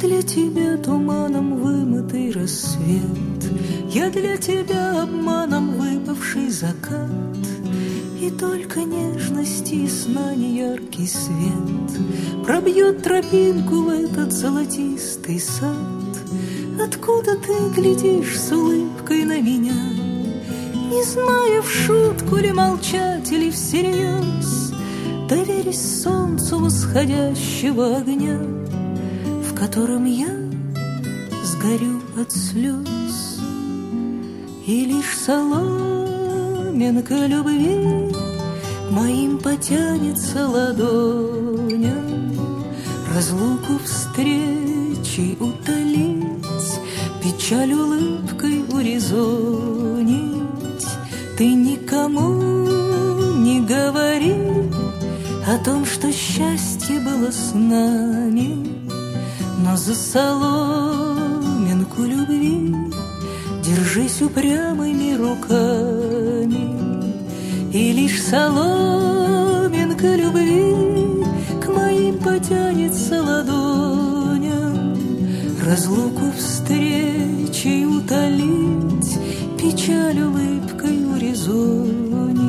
для тебя туманом вымытый рассвет, я для тебя обманом выпавший закат. И только нежности и сна неяркий свет пробьет тропинку в этот золотистый сад. Откуда ты глядишь с улыбкой на меня, не зная, в шутку ли молчать или всерьез, доверясь солнцу восходящего огня, в котором я сгорю от слез. И лишь соломинка любви моим потянется ладоням, разлуку встречи утолить, печаль улыбкой урезонить. Ты никому не говори о том, что счастье было с нами, но за соломинку любви держись упрямыми руками. И лишь соломинка любви к моим потянется ладоням, разлуку встречи утолить, печаль улыбкой урезонить.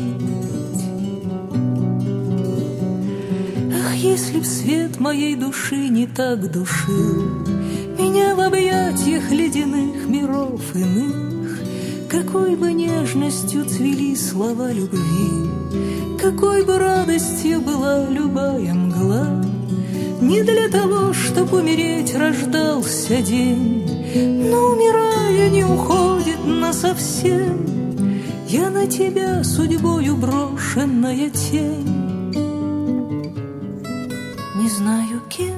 Ах, если б свет моей души не так душил меня в объятиях ледяных миров иных, какой бы нежностью цвели слова любви, какой бы радостью была любая мгла. Не для того, чтоб умереть, рождался день, но, умирая, не уходит насовсем. Я на тебя судьбою брошенная тень, не знаю кем.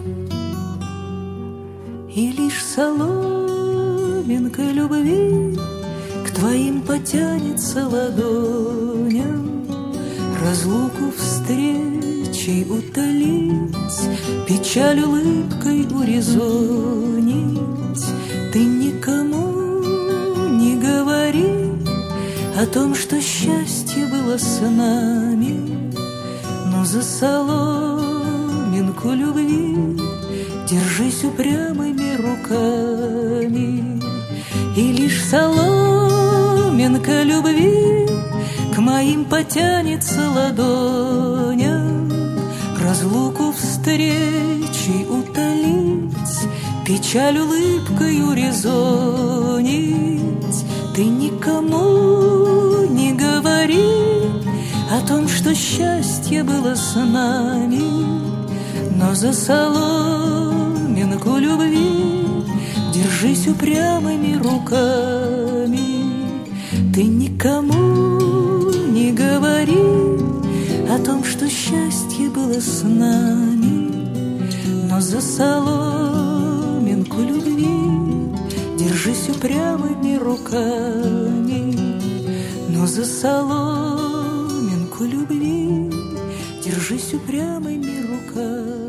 И лишь соломинка любви к твоим потянется ладоням, разлуку встречи утолить, печаль улыбкой урезонить. Ты никому не говори о том, что счастье было с нами, но за соломинку любви держись упрямыми руками. И лишь соломинка любви к моим потянется ладоням, разлуку встречи утолить, печаль улыбкой урезонить. Ты никому не говори о том, что счастье было с нами, но за соломинку любви держись упрямыми руками. Ты никому не говори о том, что счастье было с нами, но за соломинку любви держись упрямыми руками. Но за соломинку любви держись упрямыми руками.